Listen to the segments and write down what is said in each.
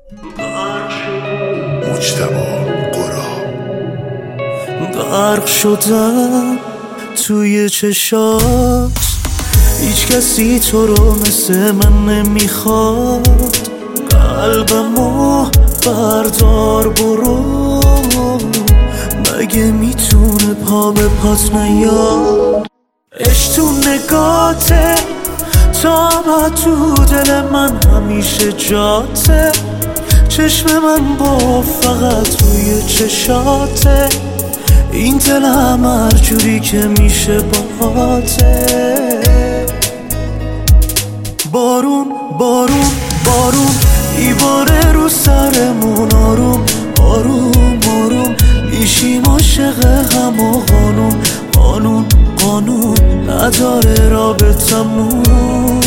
مجتبی قرا. غرق شدم توی چشات، هیچ کسی تو رو مثل من نمیخواد. قلبمو بردار برو، مگه میتونه پا به پات نیاد؟ عشق تو نگاته، تا تو دل من همیشه جاته. چشم من با فقط روی چشاته، این دلم هر جوری که میشه باهاته. بارون بارون بارون میباره رو سرمون، آروم آروم آروم میشیم عاشق هم و قانون قانون قانون نداره رابطمون.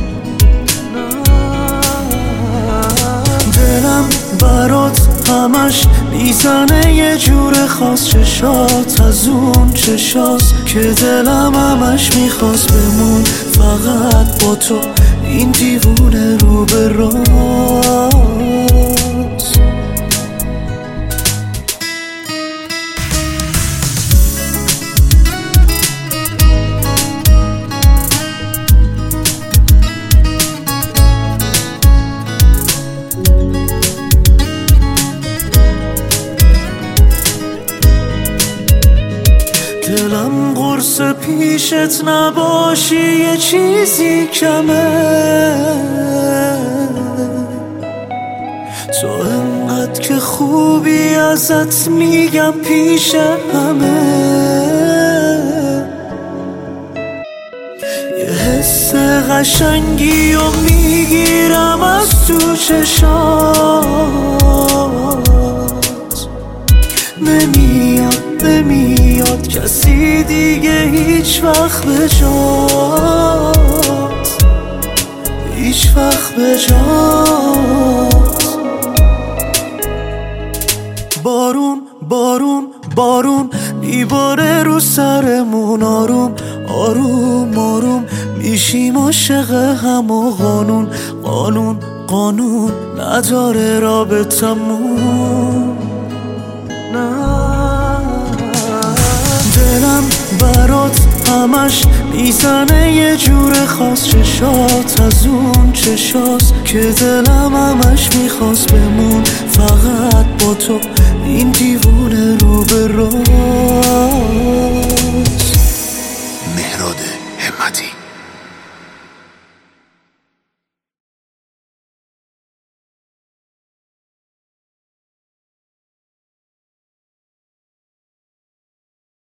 دلم برات همش میزنه یه جور خاص، چشات از اون چشاست که دلم همش میخواست بمون فقط با تو، این دیوونه رو به راست. دلم قرص پیشت نباشی یه چیزی کمه، تو انقدر که خوبی ازت میگم پیش همه. یه حس قشنگی و میگیرم از تو چشات، نمیاد کسی دیگه هیچ وقت به جات، هیچ وقت به جات. بارون بارون بارون میباره رو سرمون، آروم آروم آروم میشیم عاشق هم و قانون قانون قانون نداره رابطمون. دلم برات همش میزنه یه جور خاص، چشات از اون چشاست که دلم همش میخواست بمون فقط با تو، این دیوونه رو به راست.